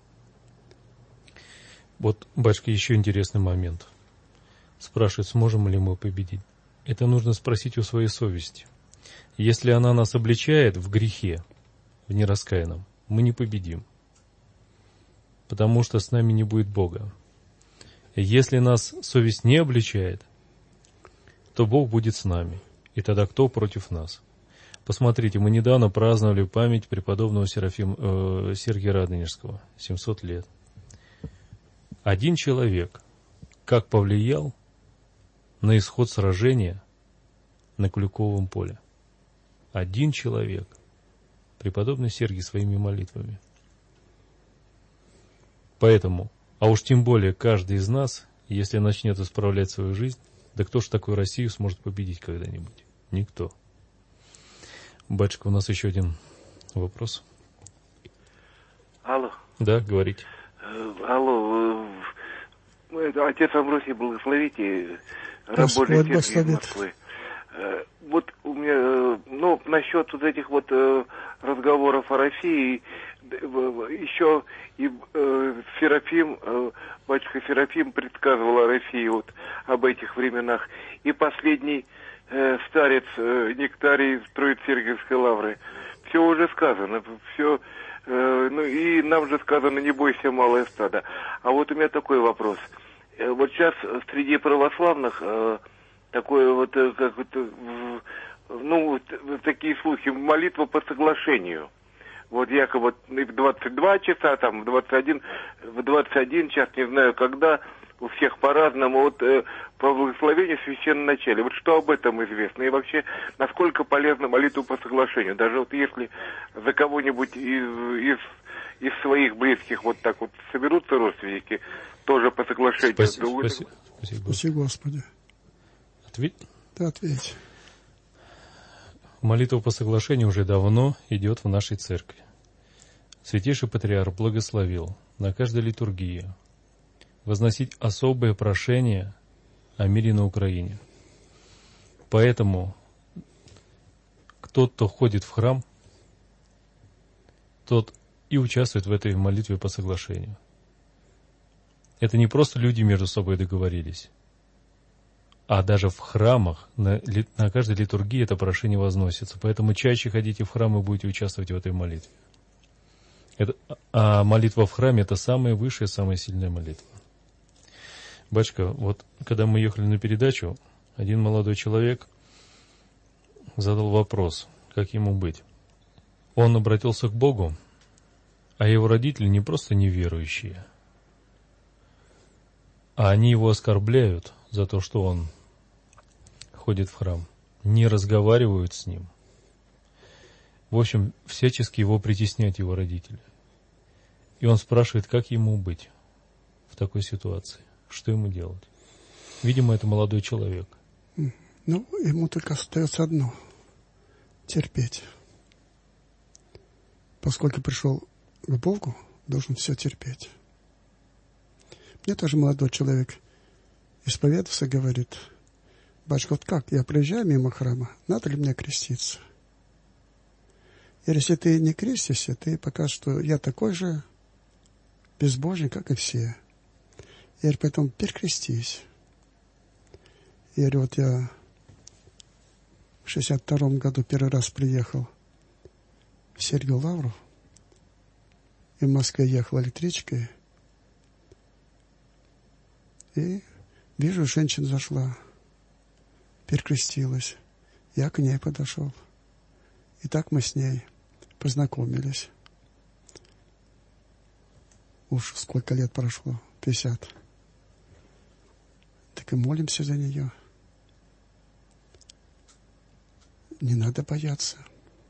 D: Вот, батюшка, еще интересный момент. Спрашивают, сможем ли мы победить. Это нужно спросить у своей совести. Если она нас обличает в грехе, в нераскаянном, мы не победим. Потому что с нами не будет Бога. Если нас совесть не обличает, то Бог будет с нами. И тогда кто против нас? Посмотрите, мы недавно праздновали память преподобного Серафим, э, Сергия Радонежского, семьсот лет. Один человек как повлиял на исход сражения на Куликовом поле? Один человек, преподобный Сергий, своими молитвами. Поэтому, а уж тем более каждый из нас, если начнет исправлять свою жизнь, да кто ж такую Россию сможет победить когда-нибудь? Никто. Батюшка, у нас еще один вопрос.
A: Алло.
D: Да, говорите.
A: Алло, отец Амвросий, благословите,
E: Господь
A: рабочий
E: благословит.
A: из Москвы. Вот у меня, ну, насчет вот этих вот разговоров о России, еще и Серафим, батюшка Серафим предсказывал о России вот об этих временах. И последний старец Нектарий строит Сергиевской лавры. Все уже сказано, все, ну и нам же сказано, не бойся, малое стадо. А вот у меня такой вопрос. Вот сейчас среди православных такое вот, как вот, ну, такие слухи, молитва по соглашению. Вот якобы в двадцать два часа, там, в двадцать один, в двадцать один час, не знаю когда, у всех по-разному, вот э, по благословению священноначалия. Вот что об этом известно? И вообще, насколько полезна молитва по соглашению? Даже вот если за кого-нибудь из, из, из своих близких вот так вот соберутся родственники, тоже по соглашению.
D: Спасибо,
A: то вы...
D: спасибо, спасибо.
E: Спаси Господи.
D: Ответь?
E: Да, ответь.
D: Молитва по соглашению уже давно идет в нашей церкви. Святейший Патриарх благословил на каждой литургии возносить особое прошение о мире на Украине. Поэтому тот, кто ходит в храм, тот и участвует в этой молитве по соглашению. Это не просто люди между собой договорились, а даже в храмах, на, на каждой литургии это прошение возносится. Поэтому чаще ходите в храм и будете участвовать в этой молитве. Это, а молитва в храме – это самая высшая, самая сильная молитва. Батюшка, вот когда мы ехали на передачу, один молодой человек задал вопрос, как ему быть. Он обратился к Богу, а его родители не просто неверующие, а они его оскорбляют за то, что он ходит в храм, не разговаривают с ним. В общем, всячески его притесняют его родители. И он спрашивает, как ему быть в такой ситуации, что ему делать. Видимо, это молодой человек.
E: Ну, ему только остается одно – терпеть. Поскольку пришел к Богу, должен все терпеть. Мне тоже молодой человек исповедовался, говорит: батюшка, вот как, я проезжаю мимо храма, надо ли мне креститься? И если ты не крестишься, ты покажешь, что я такой же безбожник, как и все. Я говорю, поэтому перекрестись. Я говорю, вот я в шестьдесят втором году первый раз приехал в Сергию Лавру, и в Москве ехал электричкой, и вижу, женщина зашла, перекрестилась. Я к ней подошел. И так мы с ней познакомились. Уж сколько лет прошло, пятьдесят. Так и молимся за нее. Не надо бояться.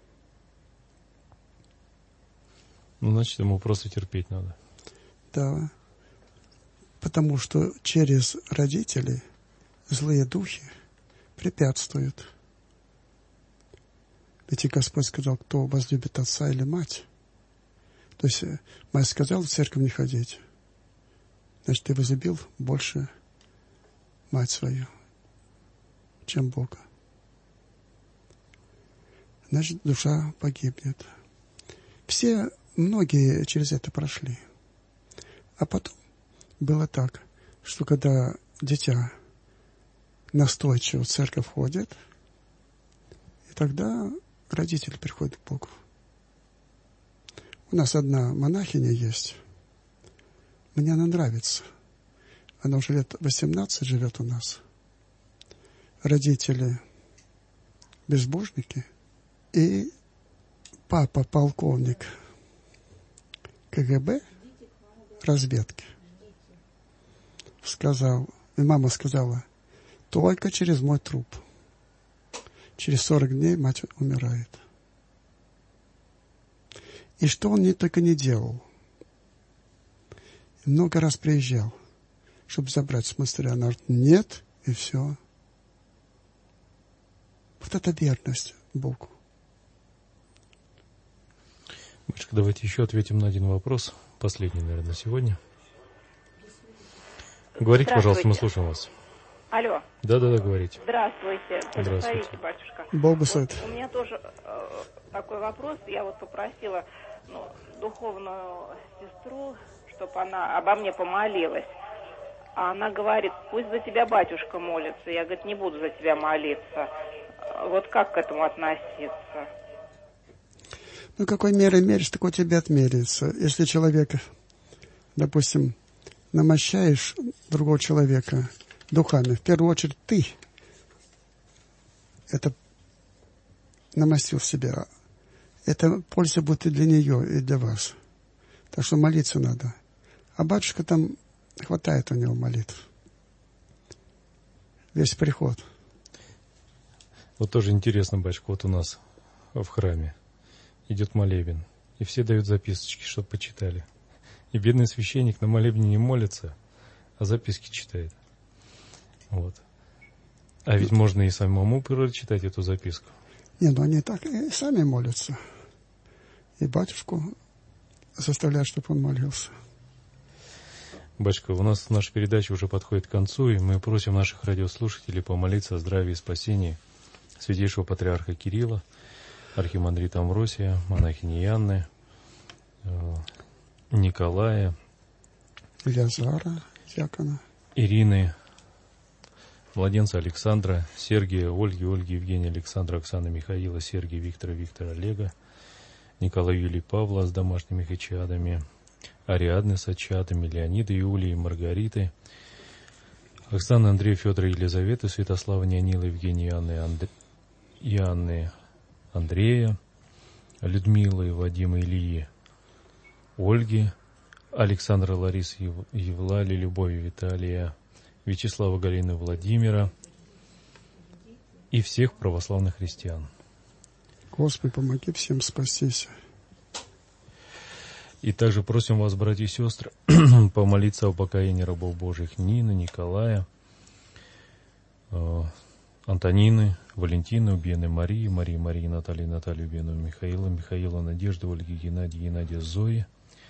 D: Ну, значит, ему просто терпеть надо.
E: Да. Потому что через родителей злые духи препятствуют. Ведь и Господь сказал, кто возлюбит отца или мать. То есть мать сказала в церковь не ходить. Значит, ты возлюбил больше мать свою, чем Бога. Значит, душа погибнет. Все, многие через это прошли. А потом было так, что когда дитя настойчиво в церковь ходит, и тогда родители приходят к Богу. У нас одна монахиня есть. Мне она нравится. Она уже лет восемнадцать живет у нас. Родители безбожники. И папа полковник КГБ разведки сказал, и мама сказала, только через мой труп. Через сорок дней мать умирает. И что он не только не делал. Много раз приезжал, чтобы забрать с монастыря. Она говорит, нет, и все. Вот это верность Богу.
D: Батюшка, давайте еще ответим на один вопрос. Последний, наверное, сегодня. Говорите, пожалуйста, мы слушаем вас.
K: Алло.
D: Да-да-да, говорите.
K: Здравствуйте.
D: Здравствуйте.
K: Батюшка.
E: Богу свят.
K: У меня тоже э, такой вопрос. Я вот попросила ну, духовную сестру, чтобы она обо мне помолилась. А она говорит, пусть за тебя батюшка молится. Я, говорит, не буду за тебя молиться. Вот как к этому относиться?
E: Ну, какой мерой меришь, такой тебе отмерится. Если человека, допустим, намощаешь другого человека духами, в первую очередь ты это намастил себя. Это польза будет и для нее, и для вас. Так что молиться надо. А батюшка там хватает у него молитв. Весь приход.
D: Вот тоже интересно, батюшка, вот у нас в храме идет молебен, и все дают записочки, чтобы почитали. И бедный священник на молебне не молится, а записки читает. Вот. А ведь можно и самому прочитать эту записку.
E: Не, ну они так и сами молятся. И батюшку заставляют, чтобы он молился.
D: Батюшка, у нас наша передача уже подходит к концу, и мы просим наших радиослушателей помолиться о здравии и спасении святейшего патриарха Кирилла, архимандрита Амвросия, монахини Анны, Николая,
E: Илиазара, диакона,
D: Ирины, младенца Александра, Сергия, Ольги, Ольги, Евгения, Александра, Оксаны, Михаила, Сергия, Виктора, Виктора, Олега, Николая, Юлии, Павла с домашними их чадами, Ариадны с отчатами, Леонида, Юлии, Маргариты, Оксаны, Андрея, Федора, Елизаветы, Святослава, Нионила, Евгения, Анны, Анд... и Анны, Андрея, Людмилы, Вадима, Ильи, Ольги, Александра, Ларисы, Евлалии, Любови, Виталия, Вячеслава, Галины, Владимира и всех православных христиан.
E: Господи, помоги всем спастись.
D: И также просим вас, братья и сестры, помолиться о покаянии рабов Божьих Нины, Николая, Антонины, Валентины, убиенной Марии, Марии, Марии, Натальи, Натальи, убиенного Михаила, Михаила, Надежды, Ольги, Геннадия, Геннадия, Зои.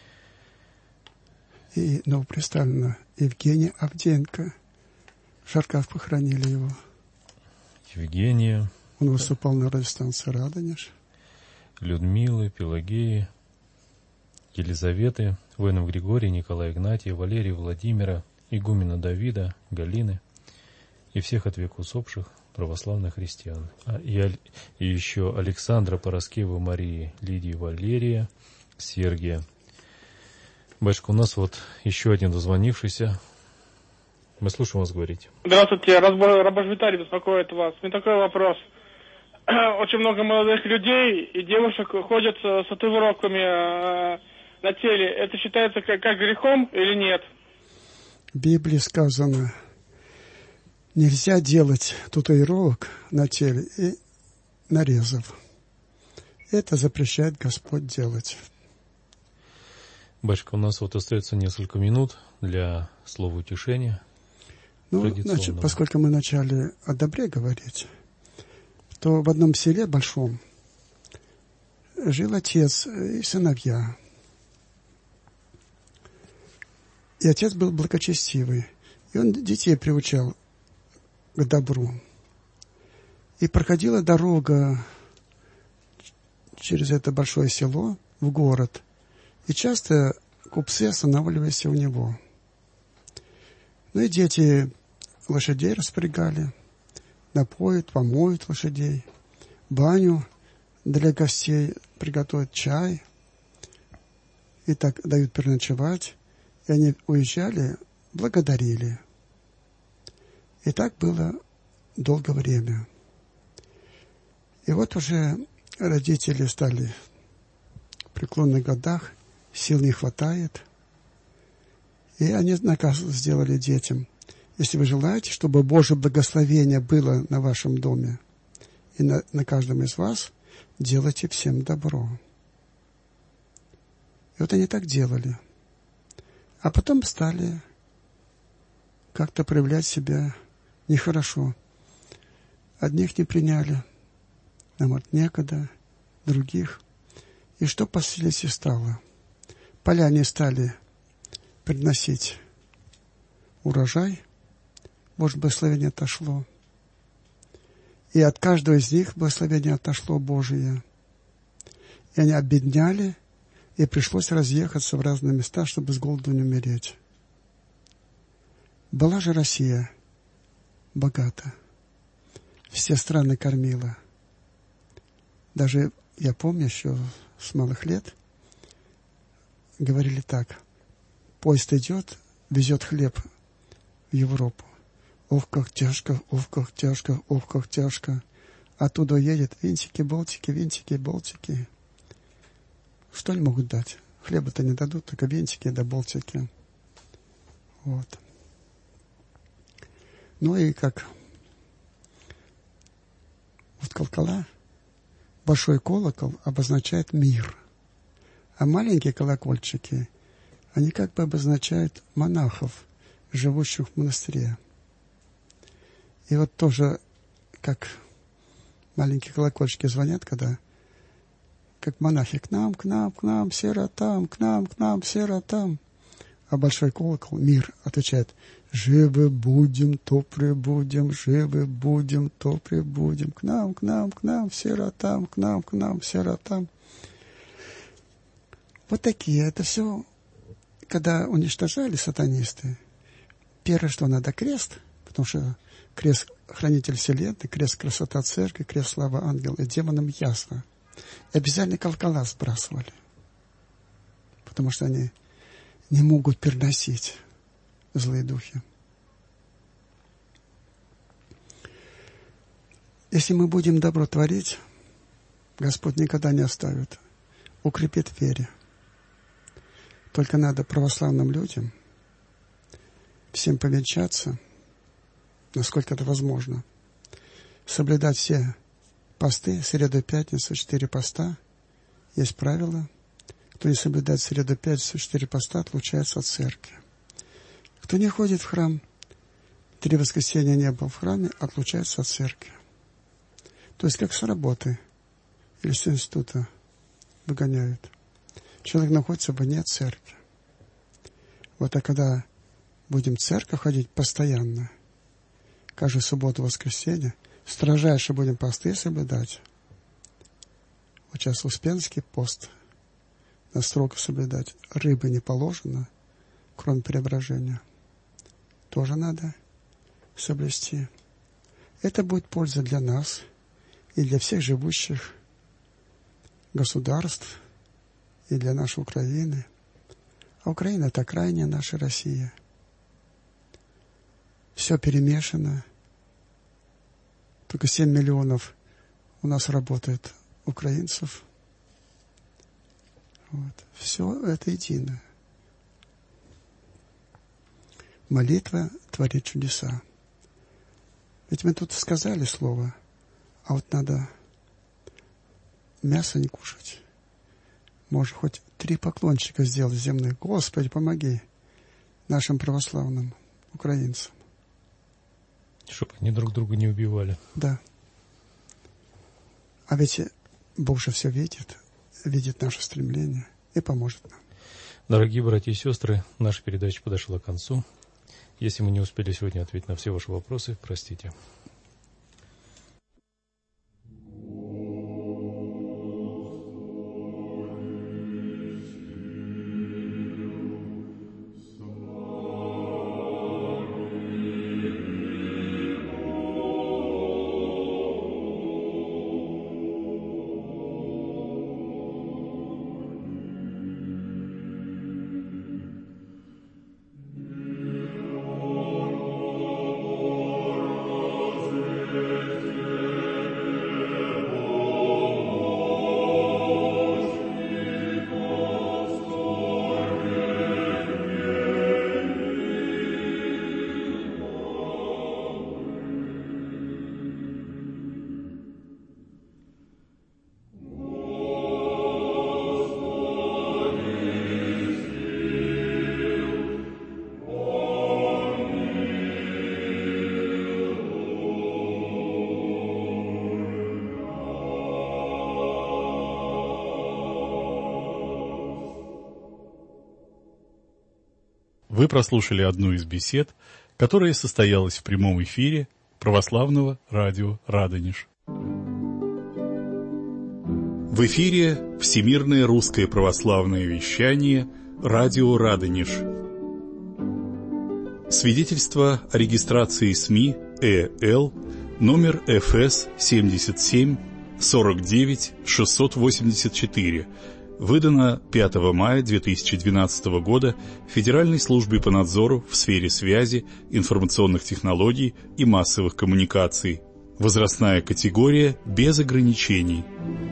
E: И новоприставлена Евгения Авдеенко. В Шарках похоронили его.
D: Евгения.
E: Он выступал на радиостанции «Радонеж».
D: Людмилы, Пелагеи, Елизаветы, воинов Григория, Николая, Игнатия, Валерия, Владимира, игумена Давида, Галины и всех от века усопших православных христиан. А, и, и еще Александра, Пороскевы, Марии, Лидии, Валерия, Сергия. Батюшка, у нас вот еще один дозвонившийся. Мы слушаем вас говорить.
L: Здравствуйте, Рабаш Виталий беспокоит вас. У меня такой вопрос. Очень много молодых людей и девушек ходят с татуировками на теле. Это считается как, как грехом или нет?
E: В Библии сказано, нельзя делать татуировок на теле и нарезов. Это запрещает Господь делать.
D: Батюшка, у нас вот остается несколько минут для слова утешения.
E: Ну, значит, поскольку мы начали о добре говорить, то в одном селе большом жил отец и сыновья. И отец был благочестивый. И он детей приучал к добру. И проходила дорога через это большое село в город. И часто купцы останавливались у него. Ну и дети лошадей распрягали, напоят, помоют лошадей, баню для гостей приготовят, чай. И так дают переночевать. И они уезжали, благодарили. И так было долгое время. И вот уже родители стали в преклонных годах, сил не хватает. И они наказ сделали детям. Если вы желаете, чтобы Божье благословение было на вашем доме и на, на каждом из вас, делайте всем добро. И вот они так делали. А потом стали как-то проявлять себя нехорошо. Одних не приняли, нам от некогда, других. И что последствия стало? Поляне стали приносить урожай, Божье благословение отошло. И от каждого из них благословение отошло Божие. И они обедняли, и пришлось разъехаться в разные места, чтобы с голоду не умереть. Была же Россия богата. Все страны кормила. Даже, я помню еще с малых лет, говорили так: поезд идет, везет хлеб в Европу. Ох, как тяжко, ох, как тяжко, ох, как тяжко. Оттуда едет винтики, болтики, винтики, болтики. Что они могут дать? Хлеба-то не дадут, только винтики да болтики. Вот. Ну и как вот колокола, большой колокол обозначает мир, а маленькие колокольчики, они как бы обозначают монахов, живущих в монастыре. И вот тоже, как маленькие колокольчики звонят, когда, как монахи, к нам, к нам, к нам, сиротам, к нам, к нам, сиротам. А большой колокол, мир, отвечает, живы будем, то прибудем, живы будем, то прибудем, к нам, к нам, к нам, сиротам, к нам, к нам, сиротам. Вот такие, это все, когда уничтожали сатанисты, первое, что надо крест, потому что крест хранитель вселенной, крест красота церкви, крест слава ангела, и демонам ясно. И обязательно колокола сбрасывали, потому что они не могут переносить злые духи. Если мы будем добро творить, Господь никогда не оставит, укрепит в вере. Только надо православным людям всем повенчаться, насколько это возможно, соблюдать все посты, среду, пятницу, четыре поста, есть правила. Кто не соблюдает среду, пятницу, четыре поста, отлучается от церкви. Кто не ходит в храм, три воскресенья не был в храме, отлучается от церкви. То есть как с работы или с института выгоняют. Человек находится вне церкви. Вот а когда будем в церковь ходить постоянно, каждую субботу, воскресенье, строжайше будем посты соблюдать. Вот сейчас Успенский пост, надо строго соблюдать. Рыбы не положено, кроме преображения. Тоже надо соблюсти. Это будет польза для нас и для всех живущих государств, и для нашей Украины. А Украина — это крайняя наша Россия. Все перемешано. Только семь миллионов у нас работает украинцев. Вот. Все это едино. Молитва творит чудеса. Ведь мы тут сказали слово, а вот надо мясо не кушать. Можно хоть три поклончика сделать земных. Господи, помоги нашим православным украинцам.
D: Чтобы они друг друга не убивали.
E: Да. А ведь Бог же все видит, видит наше стремление и поможет нам.
D: Дорогие братья и сестры, наша передача подошла к концу. Если мы не успели сегодня ответить на все ваши вопросы, простите.
C: Вы прослушали одну из бесед, которая состоялась в прямом эфире православного радио «Радонеж». В эфире Всемирное русское православное вещание «Радио Радонеж». Свидетельство о регистрации СМИ ЭЛ номер эф эс семьдесят семь сорок девять шестьсот восемьдесят четыре, выдано пятого мая две тысячи двенадцатого года Федеральной службой по надзору в сфере связи, информационных технологий и массовых коммуникаций. Возрастная категория без ограничений.